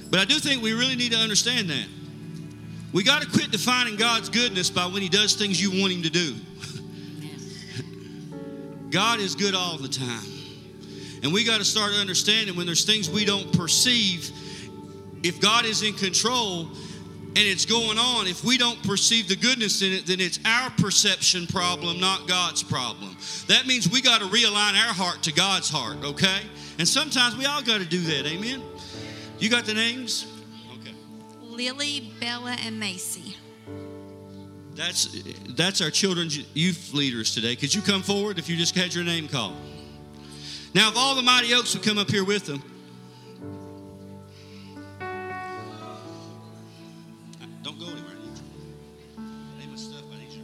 But I do think we really need to understand that. We got to quit defining God's goodness by when he does things you want him to do. God is good all the time. And we got to start understanding when there's things we don't perceive, if God is in control and it's going on, if we don't perceive the goodness in it, then it's our perception problem, not God's problem. That means we got to realign our heart to God's heart, okay? And sometimes we all got to do that, amen? You got the names? Okay. Lily, Bella, and Macy. That's our children's youth leaders today. Could you come forward if you just had your name called? Now, if all the Mighty Oaks would come up here with them. Don't go anywhere. Name of stuff I need you to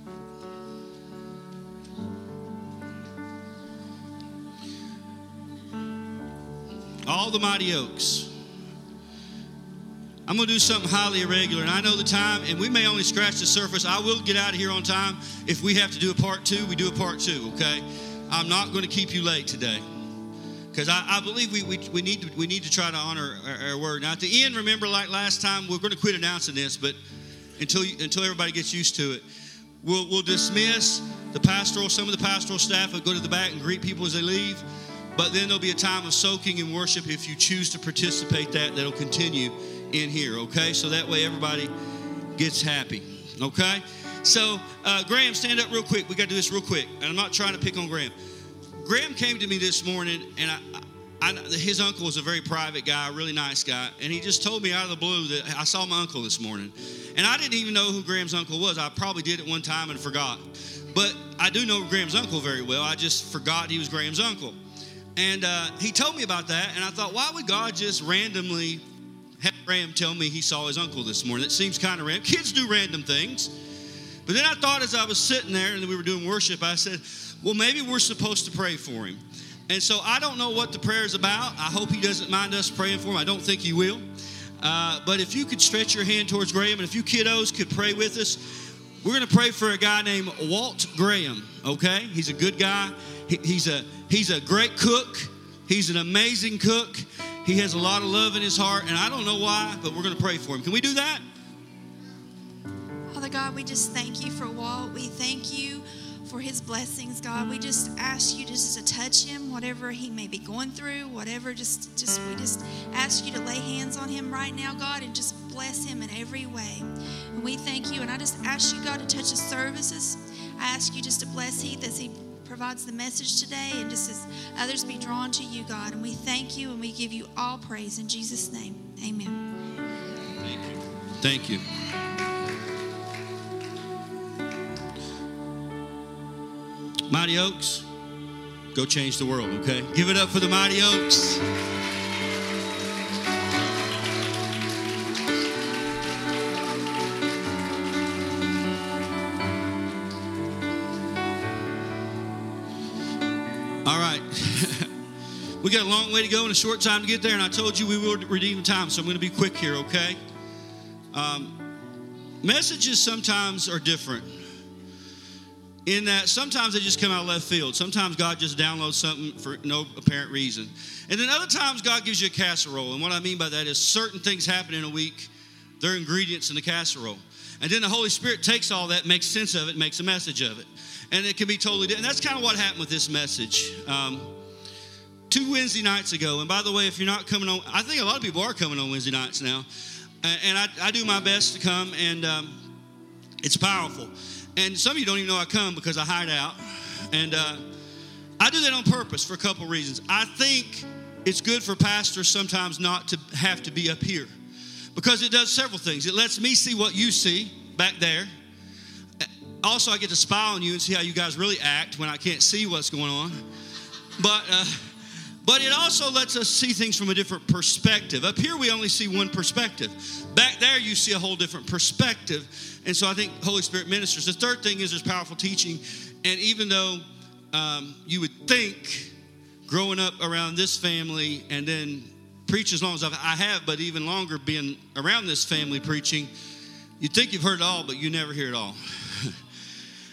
pray. All the Mighty Oaks. I'm going to do something highly irregular, and I know the time, and we may only scratch the surface. I will get out of here on time. If we have to do a part two, we do a part two, okay? I'm not going to keep you late today because I believe we need to try to honor our word. Now, at the end, remember, like last time, we're going to quit announcing this, but until everybody gets used to it, we'll dismiss some of the pastoral staff will go to the back and greet people as they leave, but then there'll be a time of soaking and worship if you choose to participate. That'll continue in here, okay? So that way everybody gets happy, okay? So, Graham, stand up real quick. We got to do this real quick, and I'm not trying to pick on Graham. Graham came to me this morning, and his uncle is a very private guy, a really nice guy, and he just told me out of the blue that I saw my uncle this morning. And I didn't even know who Graham's uncle was. I probably did at one time and forgot. But I do know Graham's uncle very well. I just forgot he was Graham's uncle. And he told me about that, and I thought, why would God just randomly have Graham tell me he saw his uncle this morning? That seems kind of random. Kids do random things. But then I thought as I was sitting there and we were doing worship, I said, well, maybe we're supposed to pray for him. And so I don't know what the prayer is about. I hope he doesn't mind us praying for him. I don't think he will. But if you could stretch your hand towards Graham, and if you kiddos could pray with us, we're going to pray for a guy named Walt Graham, okay? He's a good guy. He's a great cook. He's an amazing cook. He has a lot of love in his heart, and I don't know why, but we're going to pray for him. Can we do that? Father God, we just thank you for Walt. We thank you for his blessings, God. We just ask you just to touch him, whatever he may be going through, whatever. We just ask you to lay hands on him right now, God, and just bless him in every way. And we thank you, and I just ask you, God, to touch his services. I ask you just to bless Heath as he provides the message today, and just as others be drawn to you, God. And we thank you, and we give you all praise in Jesus' name. Amen. Thank you. Thank you. Mighty Oaks, go change the world, okay? Give it up for the Mighty Oaks. All right. We got a long way to go and a short time to get there, and I told you we will redeem the time, so I'm going to be quick here, okay? Messages sometimes are different in that sometimes they just come out of left field. Sometimes God just downloads something for no apparent reason. And then other times God gives you a casserole, and what I mean by that is certain things happen in a week. They're ingredients in the casserole. And then the Holy Spirit takes all that, makes sense of it, makes a message of it. And it can be totally different. And that's kind of what happened with this message. 2 Wednesday nights ago, and by the way, if you're not coming on, I think a lot of people are coming on Wednesday nights now. And I do my best to come, and it's powerful. And some of you don't even know I come because I hide out. And I do that on purpose for a couple reasons. I think it's good for pastors sometimes not to have to be up here because it does several things. It lets me see what you see back there. Also, I get to spy on you and see how you guys really act when I can't see what's going on. But it also lets us see things from a different perspective. Up here, we only see one perspective. Back there, you see a whole different perspective. And so I think Holy Spirit ministers. The third thing is there's powerful teaching. And even though you would think growing up around this family and then preach as long as I have, but even longer being around this family preaching, you'd think you've heard it all, but you never hear it all.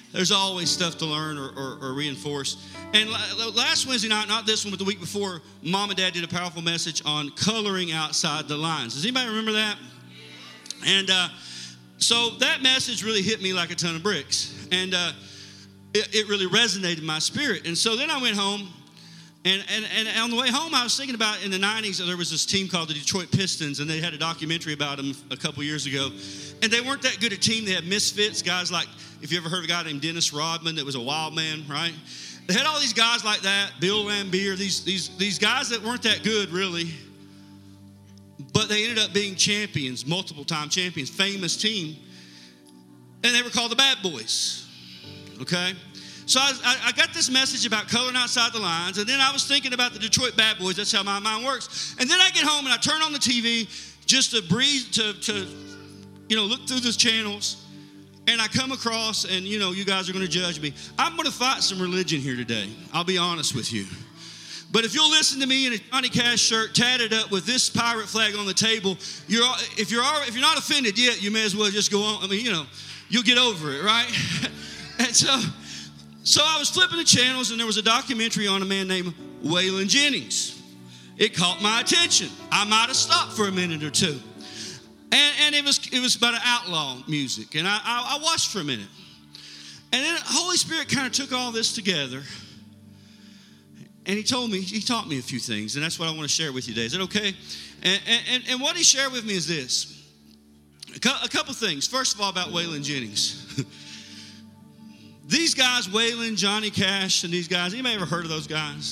There's always stuff to learn or reinforce. And last Wednesday night, not this one, but the week before, Mom and Dad did a powerful message on coloring outside the lines. Does anybody remember that? And so that message really hit me like a ton of bricks. And it really resonated in my spirit. And so then I went home. And on the way home, I was thinking about in the 90s, there was this team called the Detroit Pistons, and they had a documentary about them a couple years ago. And they weren't that good a team. They had misfits, guys like, if you ever heard of a guy named Dennis Rodman that was a wild man, right? They had all these guys like that, Bill Laimbeer, these guys that weren't that good, really. But they ended up being champions, multiple-time champions, famous team. And they were called the Bad Boys, okay? So I got this message about coloring outside the lines, and then I was thinking about the Detroit Bad Boys. That's how my mind works. And then I get home and I turn on the TV just to breathe, to look through the channels, and I come across, and you guys are going to judge me. I'm going to fight some religion here today. I'll be honest with you. But if you'll listen to me in a Johnny Cash shirt, tatted up with this pirate flag on the table, if you're not offended yet, you may as well just go on. I mean, you'll get over it, right? And so I was flipping the channels, and there was a documentary on a man named Waylon Jennings. It caught my attention. I might have stopped for a minute or two. And it was about an outlaw music. And I watched for a minute. And then the Holy Spirit kind of took all this together. And he taught me a few things. And that's what I want to share with you today. Is that okay? And what he shared with me is this. A couple things. First of all, about Waylon Jennings. These guys, Waylon, Johnny Cash, and these guys, anybody ever heard of those guys?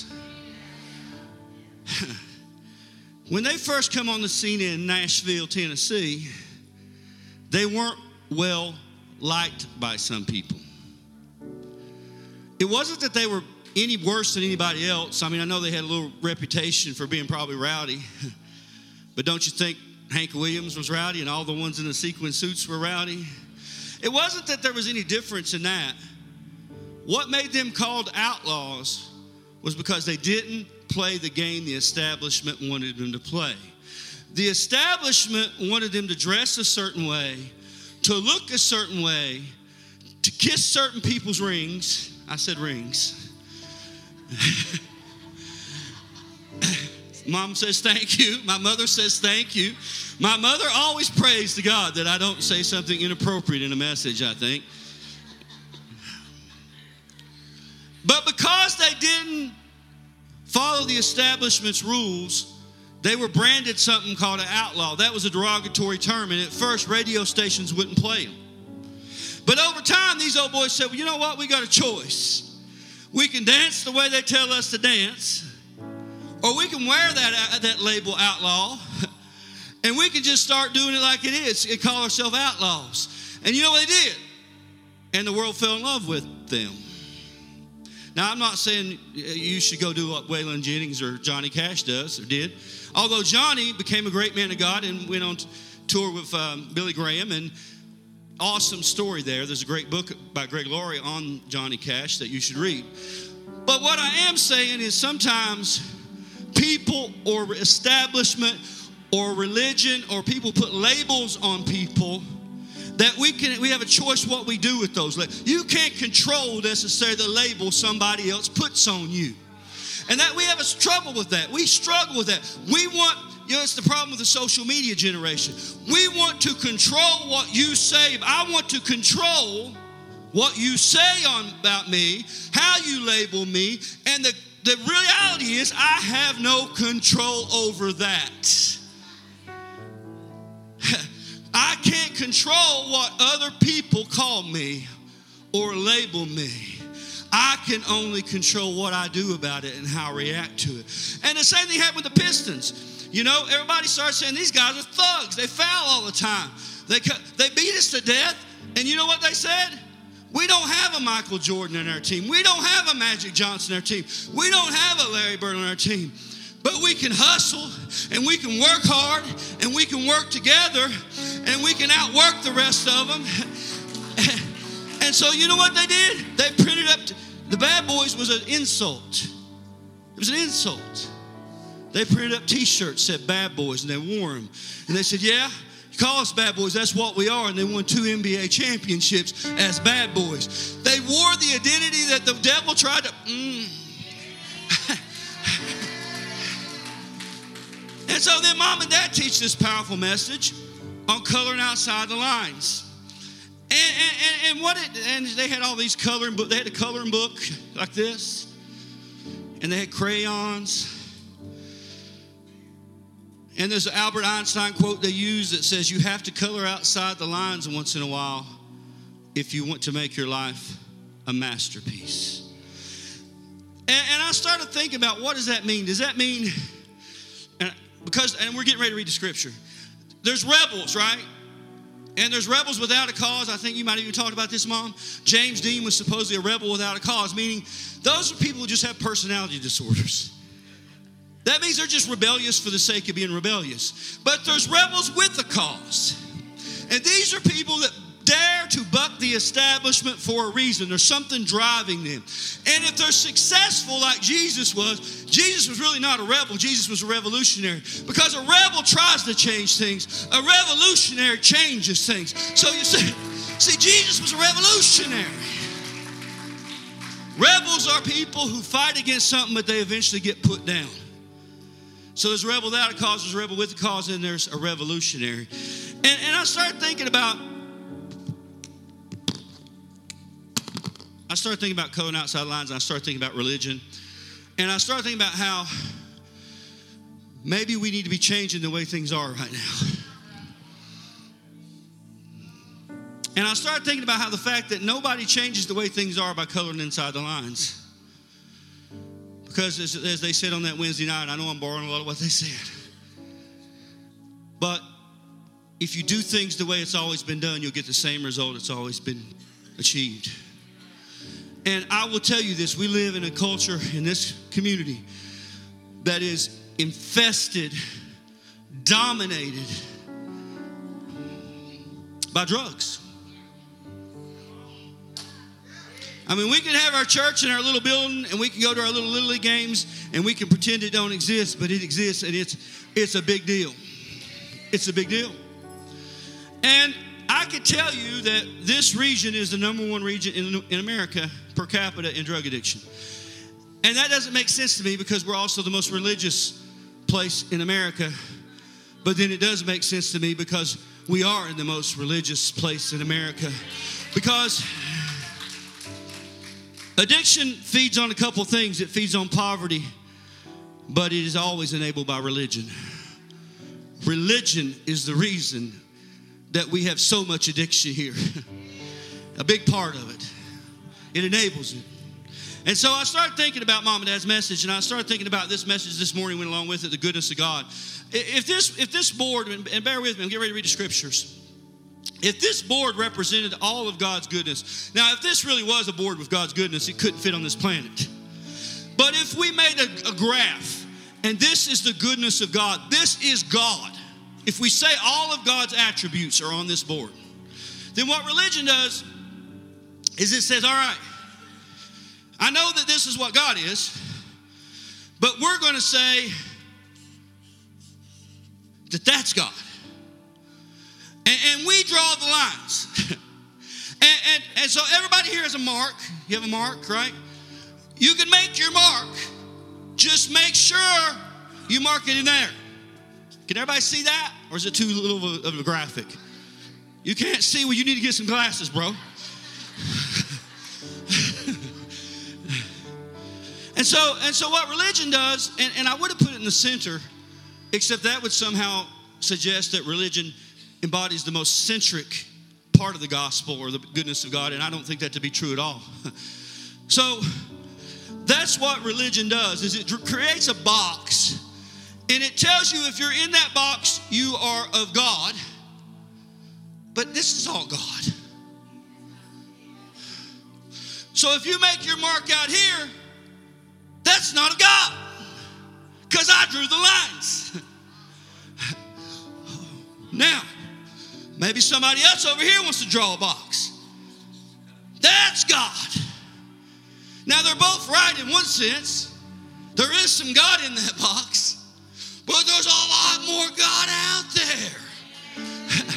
When they first come on the scene in Nashville, Tennessee, they weren't well liked by some people. It wasn't that they were any worse than anybody else. I mean, I know they had a little reputation for being probably rowdy, but don't you think Hank Williams was rowdy and all the ones in the sequin suits were rowdy? It wasn't that there was any difference in that. What made them called outlaws was because they didn't play the game the establishment wanted them to play. The establishment wanted them to dress a certain way, to look a certain way, to kiss certain people's rings. I said rings. Mom says thank you. My mother says thank you. My mother always prays to God that I don't say something inappropriate in a message, I think. But because they didn't follow the establishment's rules, they were branded something called an outlaw. That was a derogatory term, and at first radio stations wouldn't play them. But over time, these old boys said, well, you know what? We got a choice. We can dance the way they tell us to dance, or we can wear that label outlaw, and we can just start doing it like it is and call ourselves outlaws. And you know what they did? And the world fell in love with them. Now, I'm not saying you should go do what Waylon Jennings or Johnny Cash does or did. Although Johnny became a great man of God and went on tour with Billy Graham, and awesome story there. There's a great book by Greg Laurie on Johnny Cash that you should read. But what I am saying is sometimes people or establishment or religion or people put labels on people that we have a choice what we do with those labels. You can't control necessarily the label somebody else puts on you. And that we have a trouble with that. We struggle with that. We want, it's the problem with the social media generation. We want to control what you say. I want to control what you say about me, how you label me, and the reality is I have no control over that. I can't control what other people call me or label me. I can only control what I do about it and how I react to it. And the same thing happened with the Pistons. Everybody started saying these guys are thugs. They foul all the time. They beat us to death. And you know what they said? We don't have a Michael Jordan in our team. We don't have a Magic Johnson in our team. We don't have a Larry Bird on our team. But we can hustle, and we can work hard, and we can work together, and we can outwork the rest of them. And so you know what they did? They printed up, the Bad Boys was an insult. It was an insult. They printed up T-shirts that said Bad Boys, and they wore them. And they said, yeah, Call us bad boys. That's what we are. And they won 2 NBA championships as bad boys. They wore the identity that the devil tried to... And so then Mom and Dad teach this powerful message on coloring outside the lines. And they had all these coloring books. They had a coloring book like this. And they had crayons. And there's an Albert Einstein quote they use that says, you have to color outside the lines once in a while if you want to make your life a masterpiece. And I started thinking about, what does that mean? Does that mean, and we're getting ready to read the scripture. There's rebels, right? And there's rebels without a cause. I think you might have even talked about this, Mom. James Dean was supposedly a rebel without a cause, meaning those are people who just have personality disorders. That means they're just rebellious for the sake of being rebellious. But there's rebels with a cause. And these are people that dare to buck the establishment for a reason. There's something driving them. And if they're successful like Jesus was really not a rebel. Jesus was a revolutionary. Because a rebel tries to change things. A revolutionary changes things. So you see, Jesus was a revolutionary. Rebels are people who fight against something, but they eventually get put down. So there's a rebel without a cause, there's a rebel with a cause, and there's a revolutionary. And I started thinking about coloring outside lines, and I started thinking about religion. And I started thinking about how maybe we need to be changing the way things are right now. And I started thinking about how the fact that nobody changes the way things are by coloring inside the lines. Because as they said on that Wednesday night, I know I'm borrowing a lot of what they said. But if you do things the way it's always been done, you'll get the same result that's always been achieved. And I will tell you this, we live in a culture in this community that is infested, dominated by drugs. I mean, we can have our church in our little building, and we can go to our little Little League games, and we can pretend it don't exist, but it exists, and it's a big deal. It's a big deal. And I can tell you that this region is the number 1 region in America per capita in drug addiction. And that doesn't make sense to me because we're also the most religious place in America. But then it does make sense to me because we are in the most religious place in America. Because addiction feeds on a couple things. It feeds on poverty, but it is always enabled by religion. Religion is the reason that we have so much addiction here. A big part of it. It enables it. And so I started thinking about Mom and Dad's message, and I started thinking about this message this morning, went along with it, the goodness of God. If this board, and bear with me, I'm getting ready to read the scriptures. If this board represented all of God's goodness, now if this really was a board with God's goodness, it couldn't fit on this planet. But if we made a graph, and this is the goodness of God, this is God. If we say all of God's attributes are on this board, then what religion does is it says, all right, I know that this is what God is, but we're going to say that that's God. And we draw the lines. and so everybody here has a mark. You have a mark, right? You can make your mark. Just make sure you mark it in there. Can everybody see that? Or is it too little of a graphic? You can't see? Well, you need to get some glasses, bro. And so what religion does, and I would have put it in the center, except that would somehow suggest that religion embodies the most centric part of the gospel or the goodness of God, and I don't think that to be true at all. So that's what religion does, is it creates a box, and it tells you if you're in that box, you are of God, but this is all God. So if you make your mark out here, that's not of God, because I drew the lines. Now, maybe somebody else over here wants to draw a box. That's God. Now, they're both right in one sense. There is some God in that box, but there's a lot more God out there.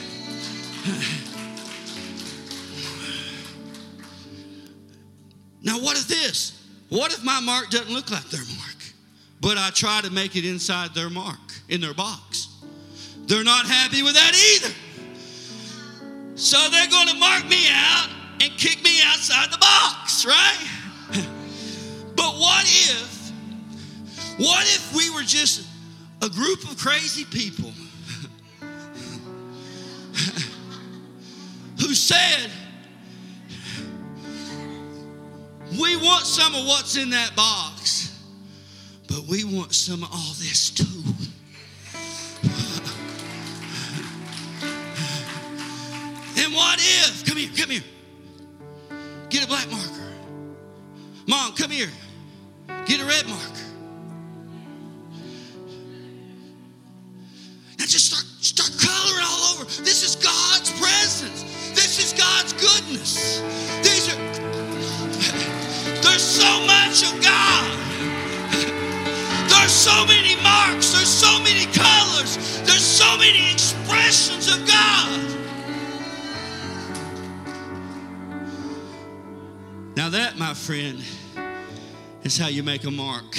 Now, what if this? What if my mark doesn't look like their mark? But I try to make it inside their mark, in their box. They're not happy with that either. So they're going to mark me out and kick me outside the box, right? But what if we were just a group of crazy people who said, we want some of what's in that box, but we want some of all this too. And what if, come here, get a black marker. Mom, come here, get a red marker. Now just start coloring all over. This is God's presence. This is God's goodness. There's so much of God. There's so many marks. There's so many colors. There's so many expressions of God. Now that, my friend, is how you make a mark.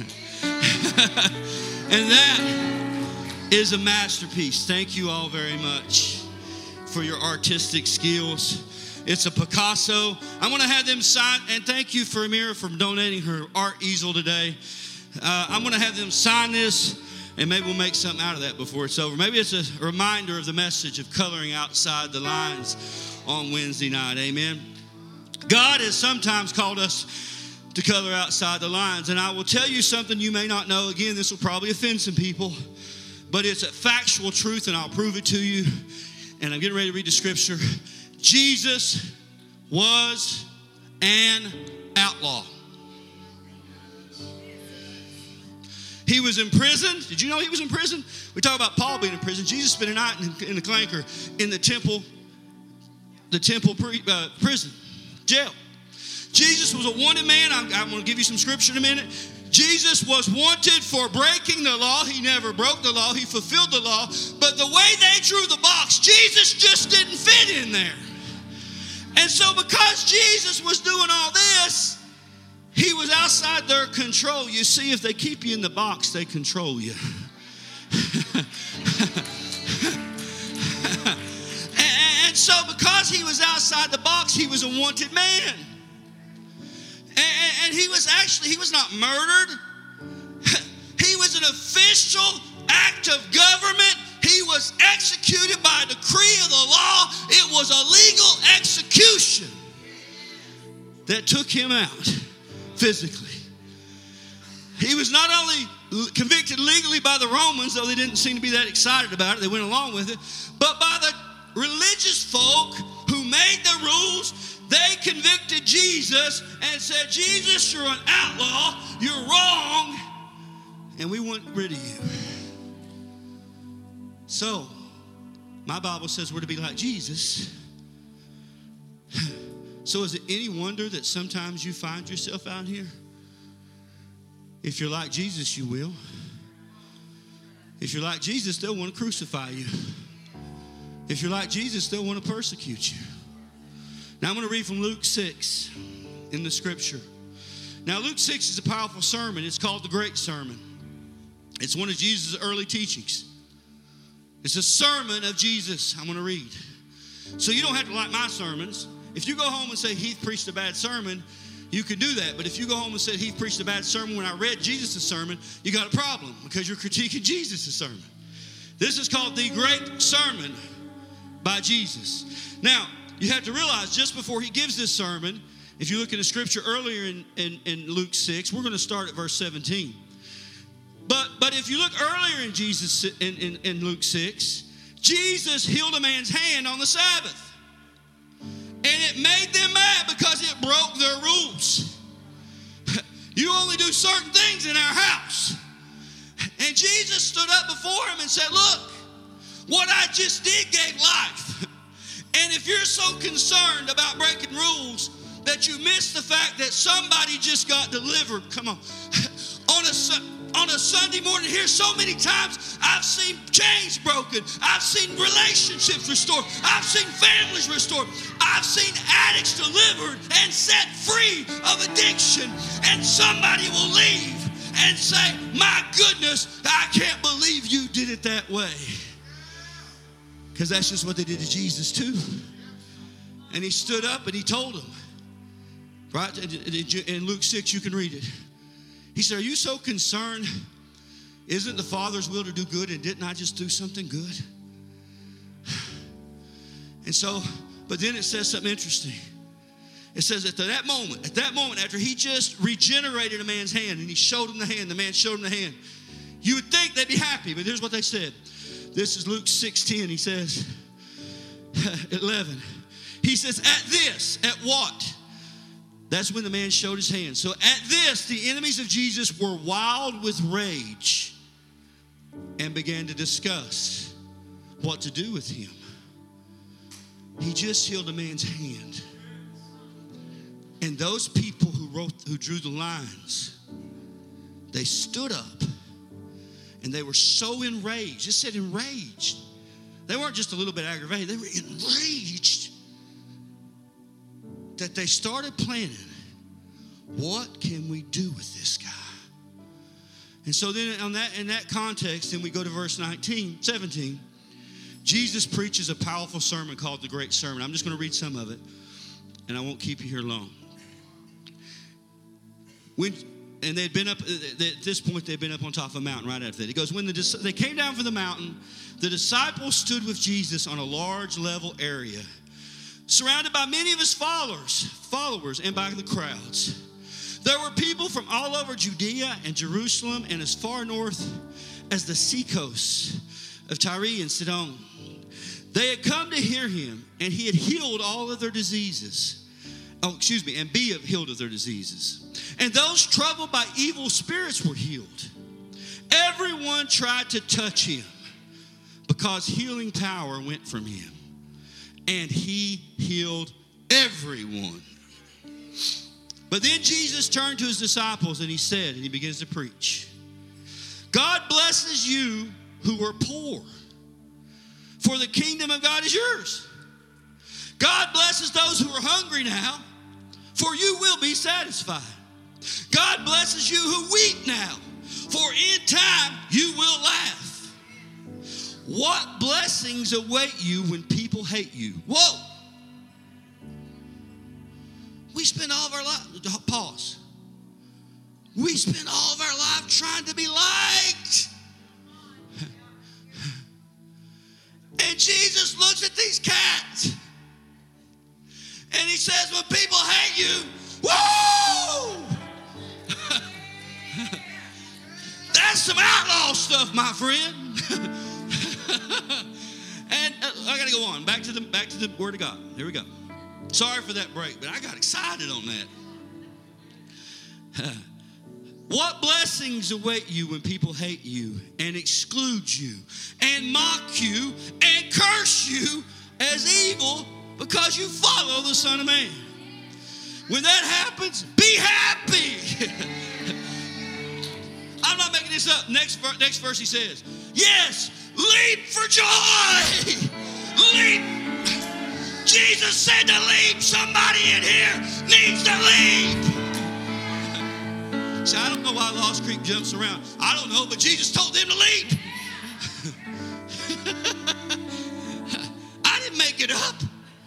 And that is a masterpiece. Thank you all very much for your artistic skills. It's a Picasso. I'm going to have them sign, and thank you for Amira for donating her art easel today. I'm going to have them sign this, and maybe we'll make something out of that before it's over. Maybe it's a reminder of the message of coloring outside the lines on Wednesday night. Amen. God has sometimes called us to color outside the lines, and I will tell you something you may not know. Again, this will probably offend some people, but it's a factual truth, and I'll prove it to you. And I'm getting ready to read the scripture. Jesus was an outlaw. He was in prison. Did you know he was in prison? We talk about Paul being in prison. Jesus spent a night in the clanker in the temple prison, jail. Jesus was a wanted man. I'm going to give you some scripture in a minute. Jesus was wanted for breaking the law. He never broke the law. He fulfilled the law. But the way they drew the box, Jesus just didn't fit in there. And so because Jesus was doing all this, he was outside their control. You see, if they keep you in the box, they control you. And so because he was outside the box, he was a wanted man. And he was not murdered. He was an official act of government. He was executed by a decree of the law. It was a legal execution that took him out physically. He was not only convicted legally by the Romans, though they didn't seem to be that excited about it, they went along with it, but by the religious folk who made the rules. They convicted Jesus and said, Jesus, you're an outlaw, you're wrong, and we want rid of you. So, my Bible says we're to be like Jesus. So is it any wonder that sometimes you find yourself out here? If you're like Jesus, you will. If you're like Jesus, they'll want to crucify you. If you're like Jesus, they'll want to persecute you. Now I'm going to read from Luke 6 in the scripture. Now Luke 6 is a powerful sermon. It's called the Great Sermon. It's one of Jesus' early teachings. It's a sermon of Jesus I'm going to read. So you don't have to like my sermons. If you go home and say Heath preached a bad sermon, you can do that. But if you go home and say Heath preached a bad sermon when I read Jesus' sermon, you got a problem because you're critiquing Jesus' sermon. This is called the Great Sermon by Jesus. Now, you have to realize just before he gives this sermon, if you look in the scripture earlier in Luke 6, we're going to start at verse 17. But if you look earlier in Jesus in Luke 6, Jesus healed a man's hand on the Sabbath. And it made them mad because it broke their rules. You only do certain things in our house. And Jesus stood up before him and said, look, what I just did gave life. And if you're so concerned about breaking rules that you miss the fact that somebody just got delivered, come on on a Sunday morning here so many times. I've seen chains broken. I've seen relationships restored. I've seen families restored. I've seen addicts delivered and set free of addiction. And somebody will leave and say, my goodness, I can't believe you did it that way. Because that's just what they did to Jesus too. And he stood up and he told them, right? In Luke 6, you can read it. He said, are you so concerned? Isn't the Father's will to do good, and didn't I just do something good? And so, but then it says something interesting. It says at that moment, after he just regenerated a man's hand and he showed him the hand, the man showed him the hand, you would think they'd be happy, but here's what they said. This is Luke 6:10. He says, 11. He says, at what? That's when the man showed his hand. So at this, the enemies of Jesus were wild with rage and began to discuss what to do with him. He just healed a man's hand. And those people who drew the lines, they stood up and they were so enraged. It said enraged. They weren't just a little bit aggravated. They were enraged that they started planning, what can we do with this guy? And so then in that context, then we go to verse 17. Jesus preaches a powerful sermon called the Great Sermon. I'm just going to read some of it, and I won't keep you here long. And they'd been up, at this point, they'd been up on top of a mountain right after that. He goes, when they came down from the mountain, the disciples stood with Jesus on a large level area, surrounded by many of his followers, and by the crowds. There were people from all over Judea and Jerusalem and as far north as the seacoast of Tyre and Sidon. They had come to hear him, and he had healed all of their diseases. And be healed of their diseases. And those troubled by evil spirits were healed. Everyone tried to touch him because healing power went from him. And he healed everyone. But then Jesus turned to his disciples and he said, and he begins to preach, God blesses you who are poor, for the kingdom of God is yours. God blesses those who are hungry now, for you will be satisfied. God blesses you who weep now, for in time you will laugh. What blessings await you when people hate you? Whoa! We spend all of our life, pause. We spend all of our life trying to be liked. And Jesus looks at these cats and he says, when people hate you, whoa! That's some outlaw stuff, my friend. And I got to go on. Back to the Word of God. Here we go. Sorry for that break, but I got excited on that. What blessings await you when people hate you and exclude you and mock you and curse you as evil because you follow the Son of Man? When that happens, be happy. I'm not making this up. Next verse he says, yes, leap for joy. Leap. Jesus said to leap. Somebody in here needs to leap. See, I don't know why Lost Creek jumps around. I don't know, but Jesus told them to leap. I didn't make it up.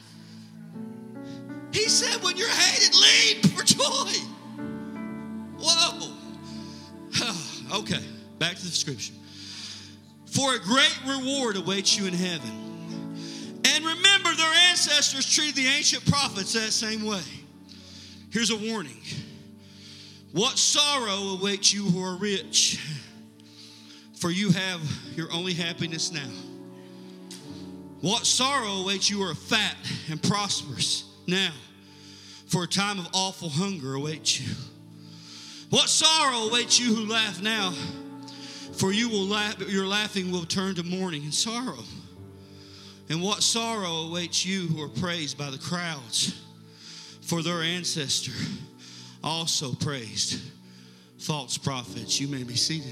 He said, when you're hated, leap for joy. Whoa. Okay, back to the scripture. For a great reward awaits you in heaven. And remember, their ancestors treated the ancient prophets that same way. Here's a warning. What sorrow awaits you who are rich, for you have your only happiness now. What sorrow awaits you who are fat and prosperous now, for a time of awful hunger awaits you. What sorrow awaits you who laugh now, for you will laugh, your laughing will turn to mourning and sorrow. And what sorrow awaits you who are praised by the crowds, for their ancestor also praised false prophets. You may be seated.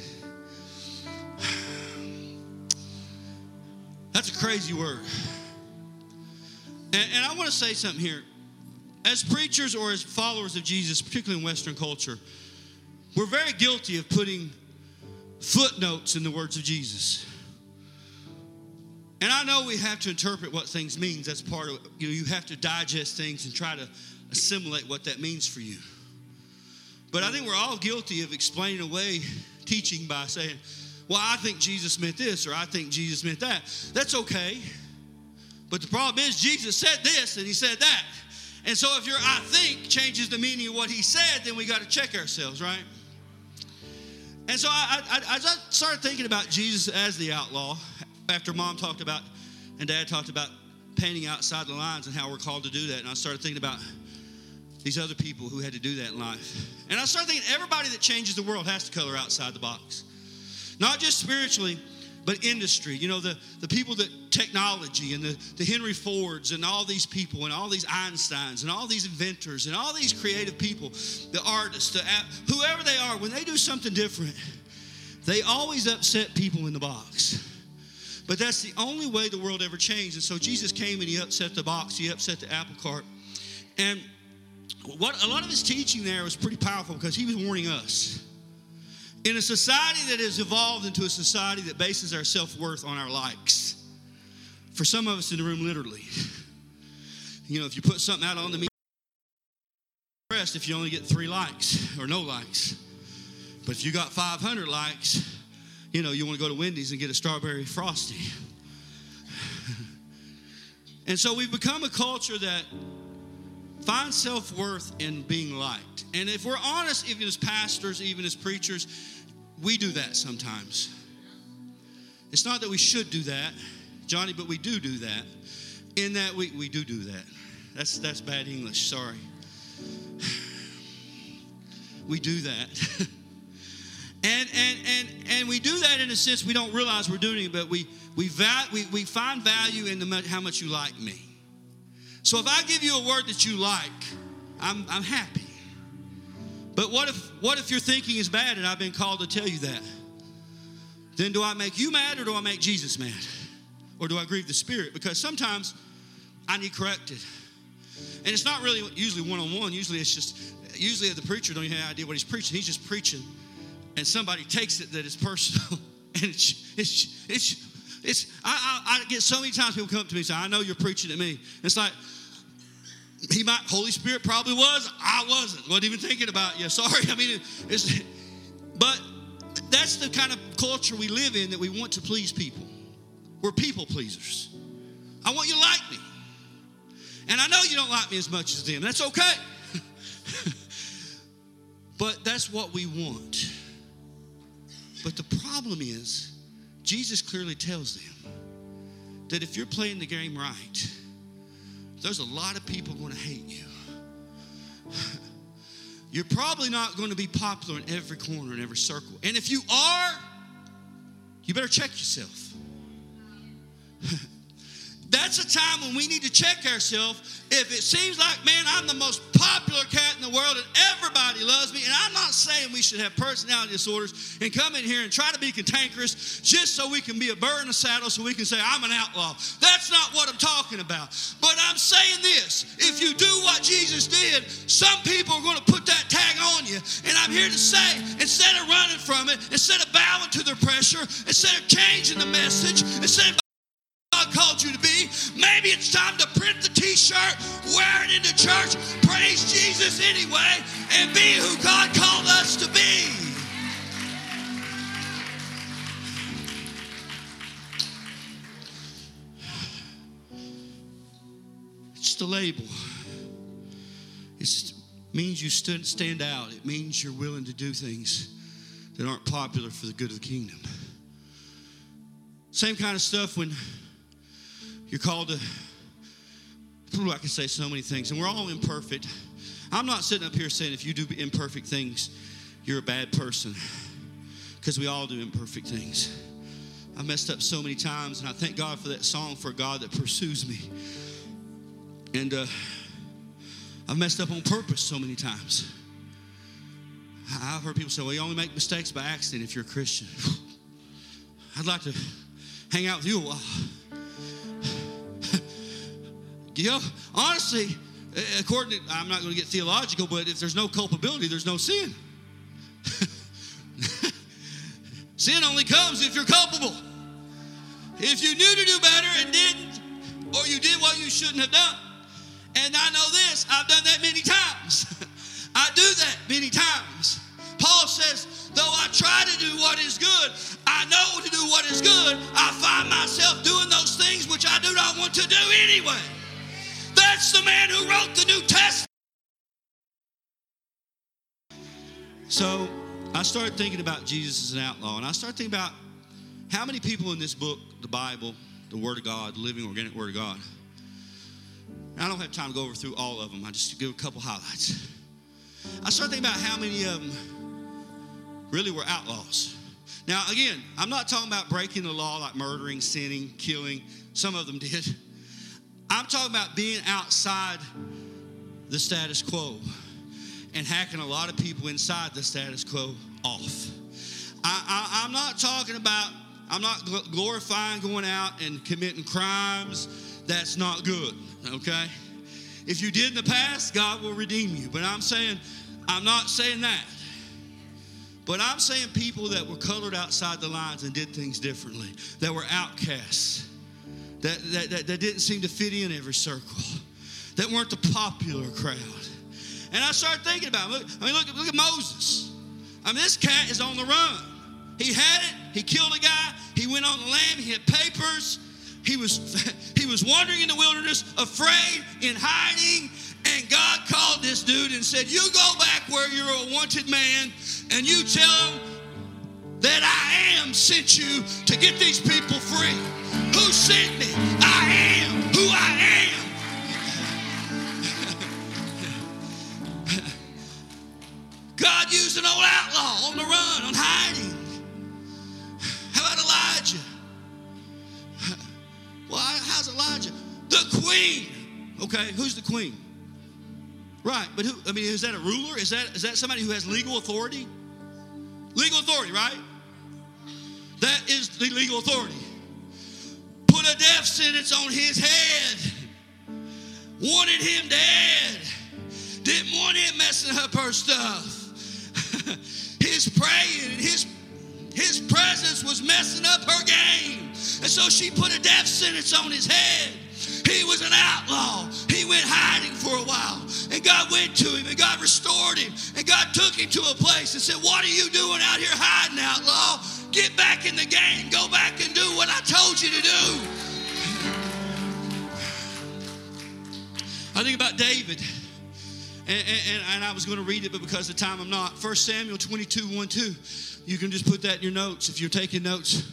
That's a crazy word. And I want to say something here. As preachers or as followers of Jesus, particularly in Western culture, we're very guilty of putting footnotes in the words of Jesus. And I know we have to interpret what things mean. That's part of, you have to digest things and try to assimilate what that means for you. But I think we're all guilty of explaining away teaching by saying, well, I think Jesus meant this, or I think Jesus meant that. That's okay. But the problem is Jesus said this and he said that. And so if your I think changes the meaning of what he said, then we got to check ourselves, right? And so I started thinking about Jesus as the outlaw after Mom talked about and Dad talked about painting outside the lines and how we're called to do that. And I started thinking about these other people who had to do that in life. And I started thinking everybody that changes the world has to color outside the box. Not just spiritually, but industry. You know, the people that technology and the Henry Fords and all these people and all these Einsteins and all these inventors and all these creative people, the artists, whoever they are, when they do something different, they always upset people in the box. But that's the only way the world ever changed. And so Jesus came and he upset the box. He upset the apple cart. And what a lot of his teaching there was pretty powerful because he was warning us. In a society that has evolved into a society that bases our self-worth on our likes. For some of us in the room, literally. You know, if you put something out on the media, impressed if you only get 3 likes or no likes. But if you got 500 likes, you know, you want to go to Wendy's and get a strawberry frosty. And so we've become a culture that finds self-worth in being liked. And if we're honest, even as pastors, even as preachers, we do that sometimes. It's not that we should do that, Johnny, but we do that. In that we do that. That's bad English, sorry. We do that. And we do that in a sense we don't realize we're doing it, but we find value in how much you like me. So if I give you a word that you like, I'm happy. But what if your thinking is bad and I've been called to tell you that? Then do I make you mad or do I make Jesus mad? Or do I grieve the Spirit? Because sometimes I need corrected. And it's not really usually one-on-one. Usually the preacher don't even have any idea what he's preaching. He's just preaching. And somebody takes it that it's personal. And I get so many times people come up to me and say, I know you're preaching at me. It's like, Holy Spirit probably was. I wasn't even thinking about you. Sorry. I mean, but that's the kind of culture we live in, that we want to please people. We're people pleasers. I want you to like me. And I know you don't like me as much as them. That's okay. But that's what we want. But the problem is, Jesus clearly tells them that if you're playing the game right, there's a lot of people going to hate you. You're probably not going to be popular in every corner, in every circle. And if you are, you better check yourself. That's a time when we need to check ourselves. If it seems like, man, I'm the most popular cat in the world and everybody loves me, and I'm not saying we should have personality disorders and come in here and try to be cantankerous just so we can be a bird in a saddle so we can say, I'm an outlaw. That's not what I'm talking about. But I'm saying this, if you do what Jesus did, some people are going to put that tag on you. And I'm here to say, instead of running from it, instead of bowing to their pressure, instead of changing the message, instead of God called you to be, maybe it's time to print the t-shirt, wear it into church, praise Jesus anyway, and be who God called us to be. It's the label. It means you stand out. It means you're willing to do things that aren't popular for the good of the kingdom. Same kind of stuff when you're called to, I can say so many things, and we're all imperfect. I'm not sitting up here saying if you do imperfect things, you're a bad person, because we all do imperfect things. I messed up so many times, and I thank God for that song, for a God that pursues me. And I've messed up on purpose so many times. I've heard people say, well, you only make mistakes by accident if you're a Christian. I'd like to hang out with you a while. You know, honestly, according to, I'm not going to get theological, but if there's no culpability, there's no sin. Sin only comes if you're culpable. If you knew to do better and didn't, or you did what you shouldn't have done. And I know this, I've done that many times. I do that many times. Paul says, though I try to do what is good, I know to do what is good, I find myself doing those things which I do not want to do anyway. That's the man who wrote the New Testament. So I started thinking about Jesus as an outlaw, and I started thinking about how many people in this book, the Bible, the Word of God, the living, organic Word of God. And I don't have time to go over through all of them. I just give a couple highlights. I started thinking about how many of them really were outlaws. Now, again, I'm not talking about breaking the law like murdering, sinning, killing. Some of them did. I'm talking about being outside the status quo and hacking a lot of people inside the status quo off. I'm not talking about, I'm not glorifying going out and committing crimes. That's not good, okay? If you did in the past, God will redeem you. But I'm not saying that. But I'm saying people that were colored outside the lines and did things differently, that were outcasts, that didn't seem to fit in every circle, that weren't the popular crowd. And I started thinking about it. Look at Moses. This cat is on the run. He had it. He killed a guy. He went on the lam. He had papers. He was wandering in the wilderness, afraid, in hiding. And God called this dude and said, you go back where you're a wanted man and you tell them that I am sent you to get these people free. Who sent me? I am who I am. God used an old outlaw on the run, on hiding. How about Elijah? Well, how's Elijah? The queen. Okay, who's the queen? Right, but is that a ruler? Is that somebody who has legal authority? Legal authority, right? That is the legal authority. Put a death sentence on his head. Wanted him dead. Didn't want him messing up her stuff. His praying and his presence was messing up her game. And so she put a death sentence on his head. He was an outlaw. He went hiding for a while. And God went to him and God restored him. And God took him to a place and said, what are you doing out here hiding, outlaw? Get back in the game. Go back and do what I told you to do. I think about David. And I was going to read it, but because of time I'm not. 1 Samuel 22, 1-2. You can just put that in your notes if you're taking notes.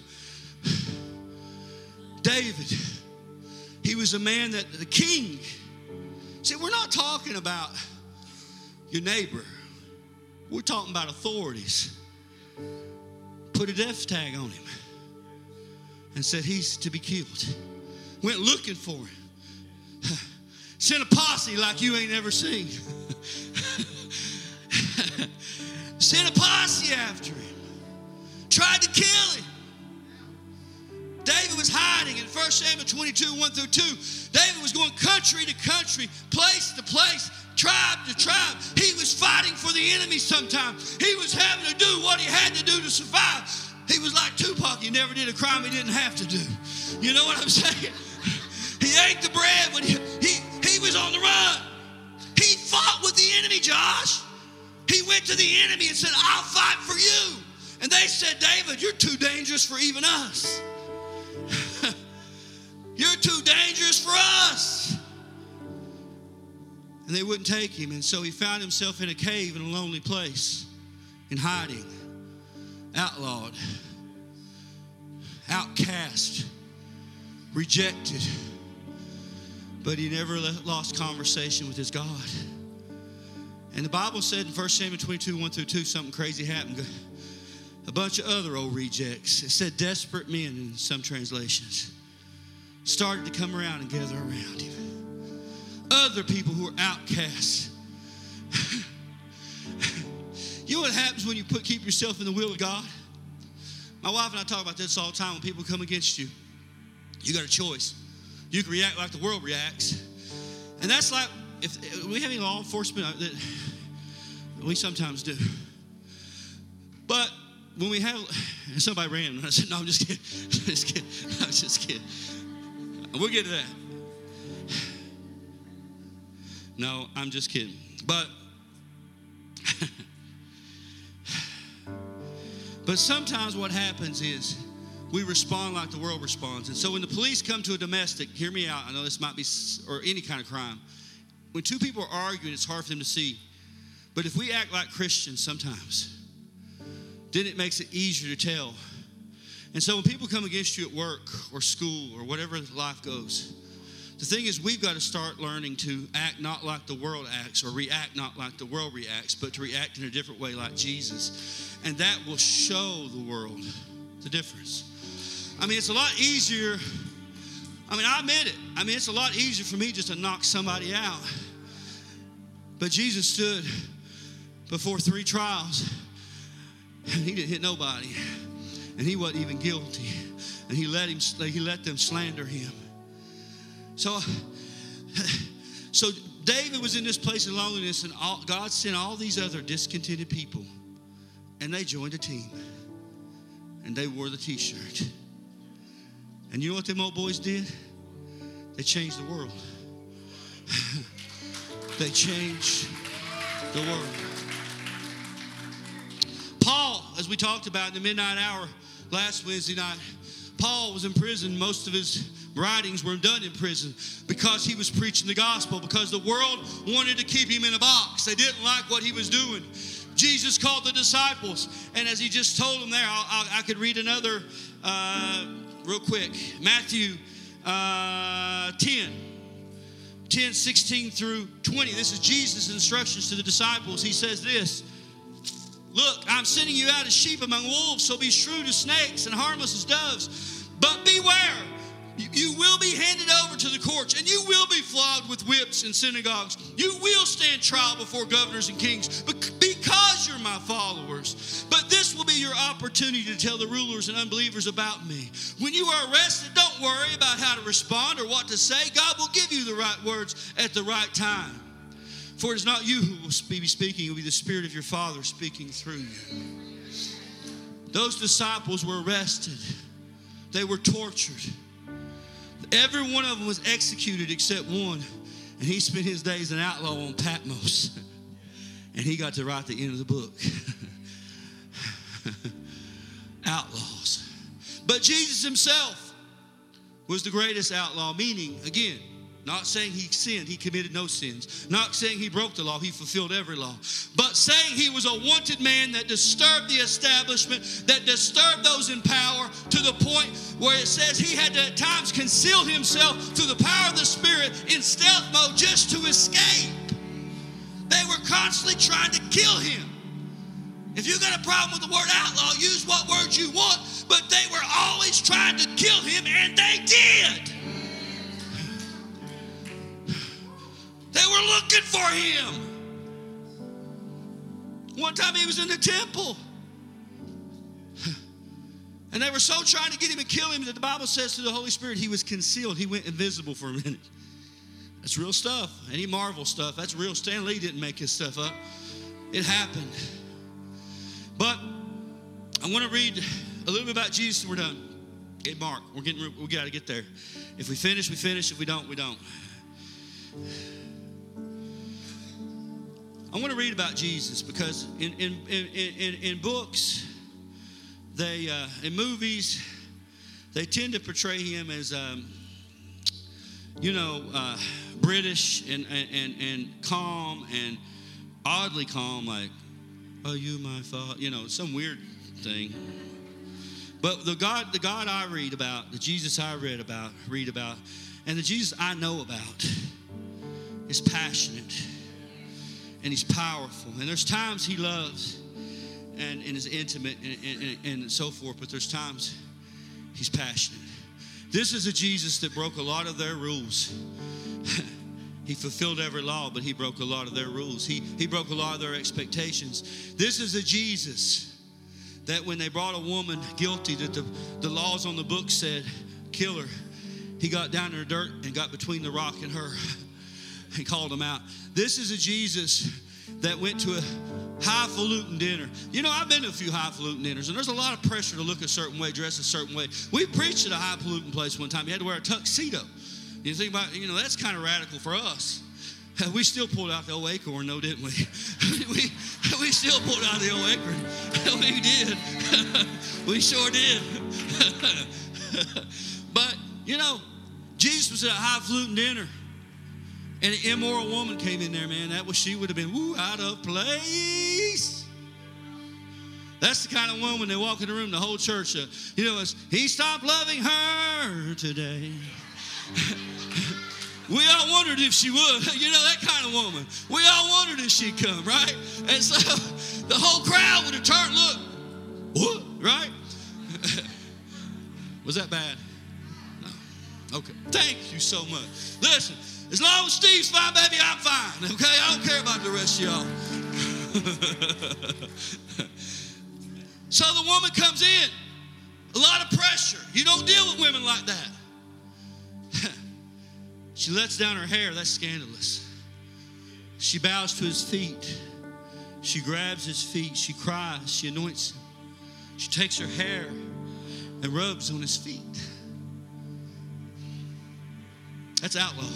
David, he was a man that the king. See, we're not talking about your neighbor. We're talking about authorities. Put a death tag on him and said he's to be killed. Went looking for him. Sent a posse like you ain't ever seen. Sent a posse after him. Tried to kill him. David was hiding in 1 Samuel 22, 1-2. David was going country to country, place to place, tribe to tribe. He was fighting for the enemy sometimes. He was having to do what he had to do to survive. He was like Tupac. He never did a crime he didn't have to do. You know what I'm saying? He ate the bread when he was on the run. He fought with the enemy, Josh. He went to the enemy and said, I'll fight for you. And they said, David, you're too dangerous for even us. You're too dangerous for us. And they wouldn't take him. And so he found himself in a cave in a lonely place, in hiding, outlawed, outcast, rejected. But he never lost conversation with his God. And the Bible said in 1 Samuel 22, 1-2, something crazy happened. A bunch of other old rejects. It said desperate men in some translations started to come around and gather around him. Other people who were outcasts. You know what happens when you keep yourself in the will of God? My wife and I talk about this all the time. When people come against you, you got a choice. You can react like the world reacts. And that's like, if we have any law enforcement, we sometimes do. But when we have, somebody ran, and I said, no, I'm just kidding. I'm just kidding. We'll get to that. No, I'm just kidding. But sometimes what happens is we respond like the world responds. And so when the police come to a domestic, hear me out, I know this might be, or any kind of crime. When two people are arguing, it's hard for them to see. But if we act like Christians sometimes, then it makes it easier to tell. And so when people come against you at work or school or whatever life goes, the thing is we've got to start learning to act not like the world acts or react not like the world reacts, but to react in a different way like Jesus. And that will show the world the difference. I mean, it's a lot easier. I mean, I admit it. I mean, it's a lot easier for me just to knock somebody out. But Jesus stood before 3 trials, and he didn't hit nobody, and he wasn't even guilty, and he let them slander him. So David was in this place of loneliness, and God sent all these other discontented people, and they joined a team, and they wore the T-shirt. And you know what them old boys did? They changed the world. They changed the world. Paul, as we talked about in the midnight hour last Wednesday night, Paul was in prison. Most of his writings were done in prison because he was preaching the gospel, because the world wanted to keep him in a box. They didn't like what he was doing. Jesus called the disciples, and as he just told them there, I could read another real quick. Matthew 10, 16 through 20. This is Jesus' instructions to the disciples. He says this: look, I'm sending you out as sheep among wolves, so be shrewd as snakes and harmless as doves. But beware, you will be handed over to the courts, and you will be flogged with whips in synagogues. You will stand trial before governors and kings because you're my followers. But this will be your opportunity to tell the rulers and unbelievers about me. When you are arrested, don't worry about how to respond or what to say. God will give you the right words at the right time. For it is not you who will be speaking, it will be the Spirit of your Father speaking through you. Those disciples were arrested. They were tortured. Every one of them was executed except one. And he spent his days an outlaw on Patmos. And he got to write the end of the book. Outlaws. But Jesus himself was the greatest outlaw, meaning, again, not saying he sinned, he committed no sins. Not saying he broke the law, he fulfilled every law. But saying he was a wanted man that disturbed the establishment, that disturbed those in power to the point where it says he had to at times conceal himself through the power of the Spirit in stealth mode just to escape. They were constantly trying to kill him. If you got a problem with the word outlaw, use what words you want, but they were always trying to kill him, and they did. They were looking for him. One time he was in the temple. And they were so trying to get him and kill him that the Bible says through the Holy Spirit he was concealed. He went invisible for a minute. That's real stuff. Any Marvel stuff, that's real. Stan Lee didn't make his stuff up. It happened. But I want to read a little bit about Jesus and we're done. Okay, Mark, we got to get there. If we finish, we finish. If we don't, we don't. I want to read about Jesus because in books, in movies, they tend to portray him as, British and calm and oddly calm, like, oh, you my father, some weird thing. But the God I read about, the Jesus I read about, and the Jesus I know about is passionate. And he's powerful. And there's times he loves and is intimate and so forth, but there's times he's passionate. This is a Jesus that broke a lot of their rules. He fulfilled every law, but he broke a lot of their rules. He broke a lot of their expectations. This is a Jesus that when they brought a woman guilty that the laws on the book said, kill her, he got down in the dirt and got between the rock and her. He called them out. This is a Jesus that went to a highfalutin dinner. You know, I've been to a few highfalutin dinners, and there's a lot of pressure to look a certain way, dress a certain way. We preached at a highfalutin place one time. You had to wear a tuxedo. You think about, that's kind of radical for us. We still pulled out the old acorn, though, didn't we? we still pulled out the old acorn. We did. We sure did. But, Jesus was at a highfalutin dinner, and an immoral woman came in there, man. She would have been, out of place. That's the kind of woman they walk in the room, the whole church, he stopped loving her today. We all wondered if she would, that kind of woman. We all wondered if she'd come, right? And so the whole crowd would have turned, look, what, right? Was that bad? No. Okay. Thank you so much. Listen, as long as Steve's fine, baby, I'm fine, okay? I don't care about the rest of y'all. So the woman comes in, a lot of pressure. You don't deal with women like that. She lets down her hair. That's scandalous. She bows to his feet. She grabs his feet. She cries. She anoints him. She takes her hair and rubs on his feet. That's outlaw.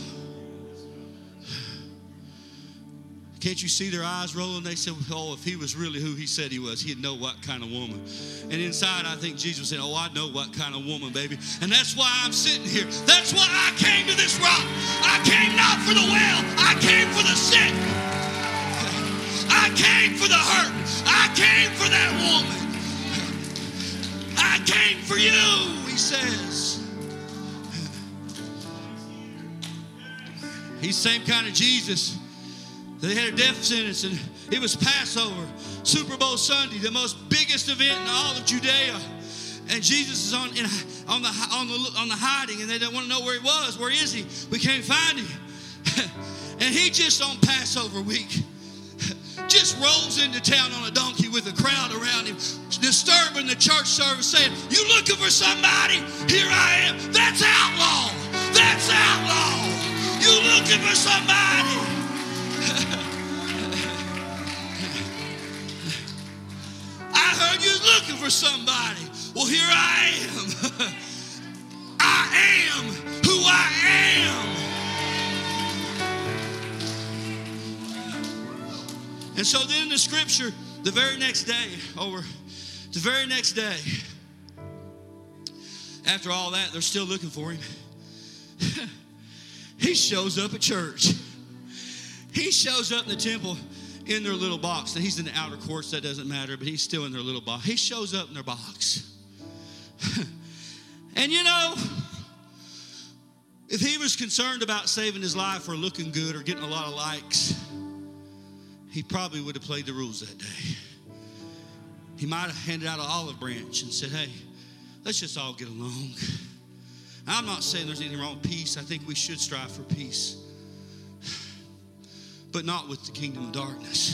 Can't you see their eyes rolling? They said, if he was really who he said he was, he'd know what kind of woman. And inside, I think Jesus said, I know what kind of woman, baby. And that's why I'm sitting here. That's why I came to this rock. I came not for the well. I came for the sick. I came for the hurt. I came for that woman. I came for you, he says. He's the same kind of Jesus. They had a death sentence, and it was Passover, Super Bowl Sunday, the most biggest event in all of Judea. And Jesus is on the hiding, and they don't want to know where he was. Where is he? We can't find him. And he just on Passover week just rolls into town on a donkey with a crowd around him, disturbing the church service, saying, "You looking for somebody? Here I am." That's outlaw. That's outlaw. You looking for somebody? I heard you was looking for somebody. Well, here I am. I am who I am. And so then in the scripture, the very next day, after all that, they're still looking for him. He shows up at church. He shows up in the temple in their little box. Now, he's in the outer courts, that doesn't matter, but he's still in their little box. He shows up in their box. And if he was concerned about saving his life or looking good or getting a lot of likes, he probably would have played the rules that day. He might have handed out an olive branch and said, "Hey, let's just all get along." I'm not saying there's anything wrong with peace. I think we should strive for peace. But not with the kingdom of darkness.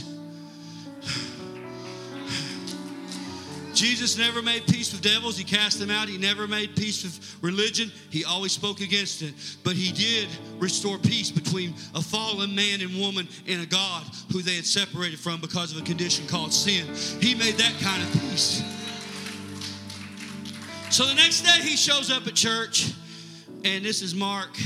Jesus never made peace with devils. He cast them out. He never made peace with religion. He always spoke against it. But he did restore peace between a fallen man and woman and a God who they had separated from because of a condition called sin. He made that kind of peace. So the next day he shows up at church, and this is Mark